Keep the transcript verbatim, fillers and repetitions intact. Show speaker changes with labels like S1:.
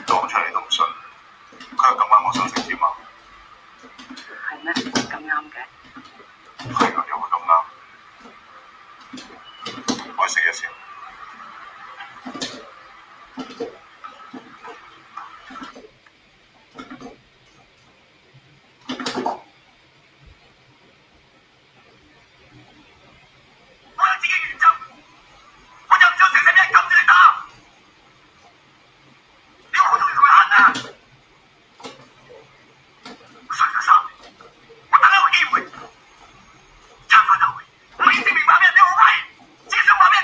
S1: 講出嚟都唔信。佢話今晚我想食添啊。
S2: 係咩？咁啱嘅？
S1: 係啊，又會咁啱。我食一次。